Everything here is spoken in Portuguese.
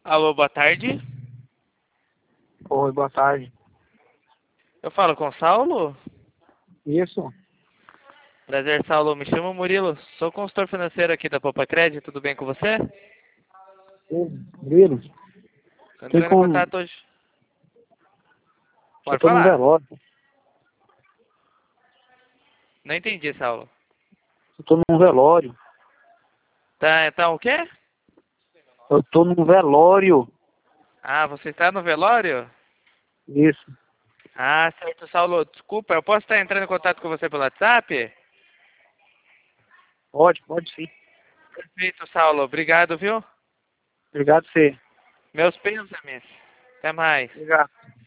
Alô, boa tarde. Oi, boa tarde. Eu falo com o Saulo? Isso? Prazer, Saulo. Me chamo Murilo. Sou consultor financeiro aqui da Poupa Crédito. Tudo bem com você? Grilo? Tô Tem entrando em como... contato hoje. Eu Pode tô num falar. velório. Não entendi, Saulo. Eu tô num velório. Tá o quê? Eu tô num velório. Ah, você está no velório? Isso. Ah, certo, Saulo. Desculpa, eu posso estar entrando em contato com você pelo WhatsApp? Pode sim. Perfeito, Saulo. Obrigado, viu? Obrigado você. Meus pêsames. Até mais. Obrigado.